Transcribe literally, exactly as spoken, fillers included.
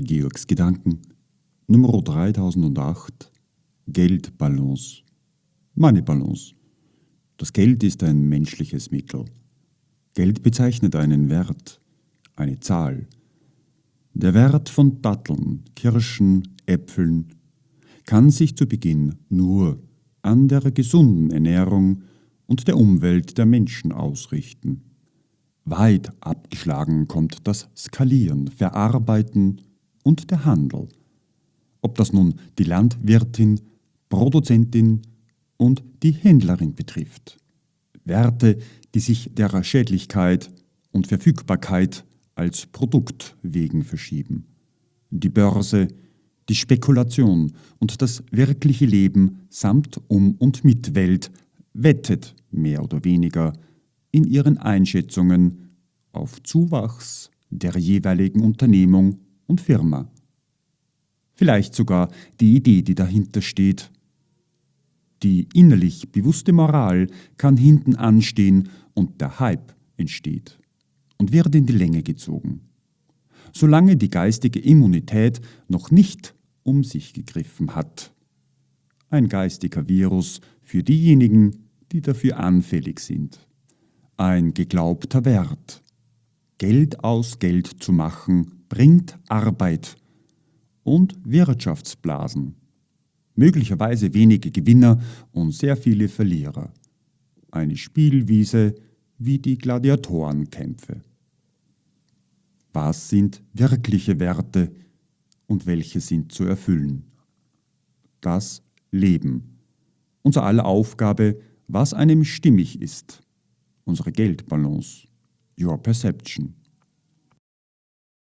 Georgs Gedanken Nummer dreitausendacht Geldbalance. Meine Balance. Das Geld ist ein menschliches Mittel. Geld bezeichnet einen Wert, eine Zahl. Der Wert von Datteln, Kirschen, Äpfeln kann sich zu Beginn nur an der gesunden Ernährung und der Umwelt der Menschen ausrichten. Weit abgeschlagen kommt das Skalieren, Verarbeiten und der Handel. Ob das nun die Landwirtin, Produzentin und die Händlerin betrifft. Werte, die sich der Schädlichkeit und Verfügbarkeit als Produkt wegen verschieben. Die Börse, die Spekulation und das wirkliche Leben samt um und mit Welt wettet mehr oder weniger in ihren Einschätzungen auf Zuwachs der jeweiligen Unternehmung und Firma. Vielleicht sogar die Idee, die dahinter steht. Die innerlich bewusste Moral kann hinten anstehen und der Hype entsteht und wird in die Länge gezogen. Solange die geistige Immunität noch nicht um sich gegriffen hat. Ein geistiger Virus für diejenigen, die dafür anfällig sind. Ein geglaubter Wert. Geld aus Geld zu machen, bringt Arbeit und Wirtschaftsblasen. Möglicherweise wenige Gewinner und sehr viele Verlierer. Eine Spielwiese wie die Gladiatorenkämpfe. Was sind wirkliche Werte und welche sind zu erfüllen? Das Leben. Unser aller Aufgabe, was einem stimmig ist. Unsere Geldbalance. Your Perception.